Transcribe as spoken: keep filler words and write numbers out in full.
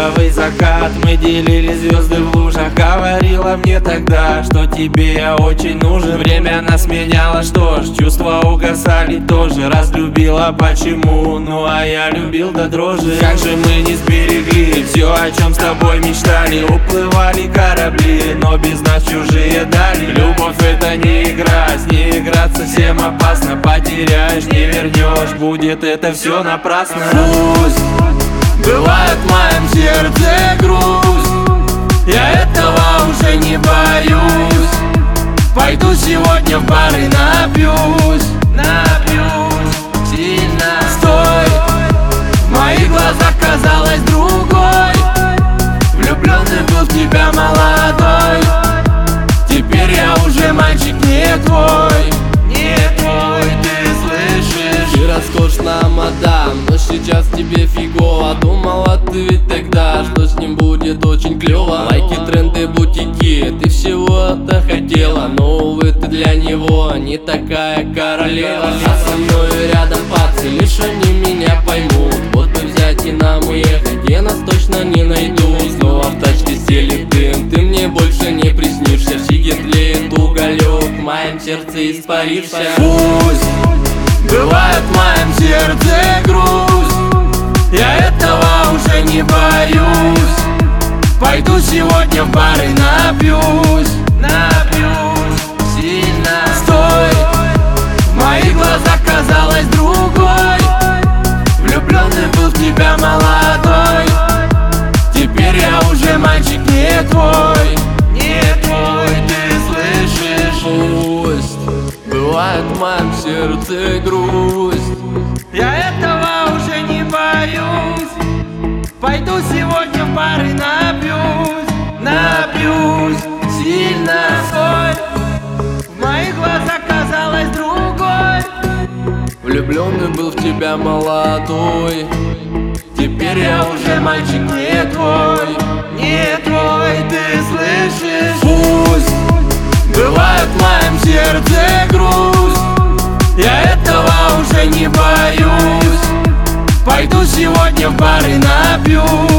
розовый закат. Мы делили звезды в лужах. Говорила мне тогда, что тебе я очень нужен. Время нас меняло, что ж, чувства угасали тоже. Разлюбила почему, ну а я любил до дрожи. Как же мы не сберегли все, о чем с тобой мечтали. Уплывали корабли, но без нас чужие дали. Любовь это не игра, с ней играть совсем опасно. Потеряешь, не вернешь, будет это все напрасно. Пусть бывает в моем сердце грусть, я этого уже не боюсь. Пойду сегодня в бар и напьюсь, напьюсь сильно. Стой, в моих глазах казалось другой. Влюбленный был в тебя молодой. Теперь я уже мальчик не твой, не твой, ты слышишь? Ты роскошна, мадам, но сейчас тебе фигово. Думала ты ведь тогда, что с ним будет очень клево. Лайки, тренды, бутики, ты всего-то хотела. Но, увы, ты для него не такая королева. А со мной рядом пацы, лишь они меня поймут. Вот бы взять и нам уехать, я нас точно не найду. Снова в тачке сели дым, ты мне больше не приснишься. В сиге тлеет уголек, в моем сердце испаришься. Пусть бывает в моем сердце грусть, я этого уже не боюсь. Пойду сегодня в бар и напьюсь, напьюсь сильно. Стой, в моих глазах казалось другой. Влюбленный был в тебя молодой. Теперь я уже мальчик не твой, не твой, ты слышишь? Пусть бывает в моем сердце грусть, я этого уже не боюсь. Пойду сегодня в бар и напьюсь, напьюсь сильно. Стой, в моих глазах казалось другой. влюбленный был в тебя молодой. Теперь я уже мальчик не твой, не твой, ты слышишь? Пусть бывает в моем сердце грусть, я этого уже не боюсь. Пойду сегодня в бар и напьюсь.